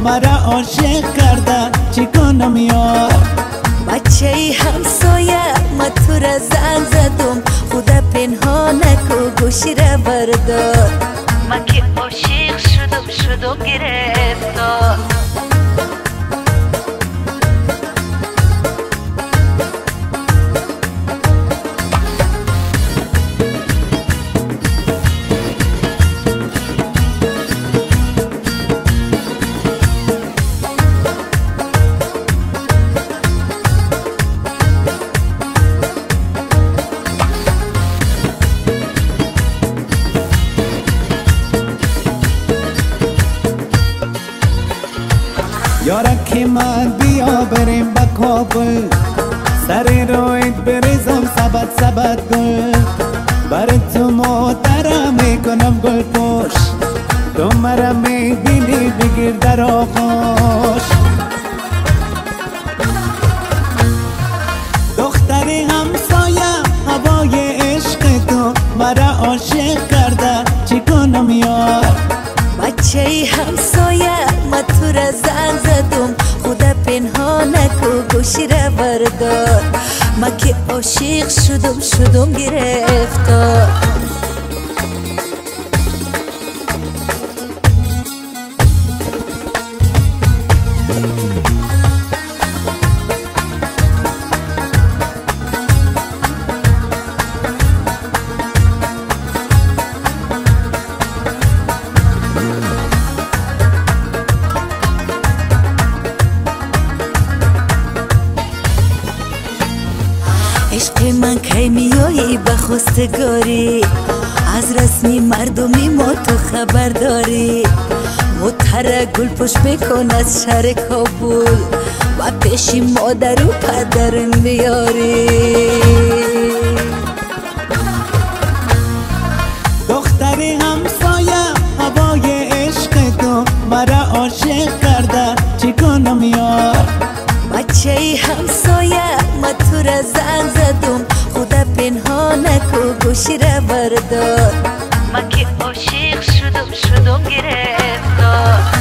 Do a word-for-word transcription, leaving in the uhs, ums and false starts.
مرا عاشق کرده چی کنم یار. بچه ای همسایه ما تو را زنگ زدم خدا پنهان نکو گوشی را بردار. من که عاشق شدم شدم گرفتار. یارکی من بیا بریم با کابل، سر رویت بریزم سبت سبت گل. برای تو محترم میکنم گل پوش، تو مرا میبینی بگیر در آغوش. دختری همسایه هوای عشق تو مرا عاشق کرده چی کنم یار. بچه ای همسایه ما تو را زنگ زدم خدا پنهان نکو گوشی را بردار. من که عاشق شدم شدم گرفتار. عشق من کی میایی به خواستگاری، از رسمی مردمی ما تو خبر داری. متر گل پشت بکن از شهر کابل و پیشی مادر و پدر میاری. دختری همسایه هوای عشق تو مرا عاشق کرده چی کنم یار. بچه ای همسایه ما تو را زنگ زدم خدا پنهان نکو گوشی را بردار. من که عاشق شدم شدم گرفتار.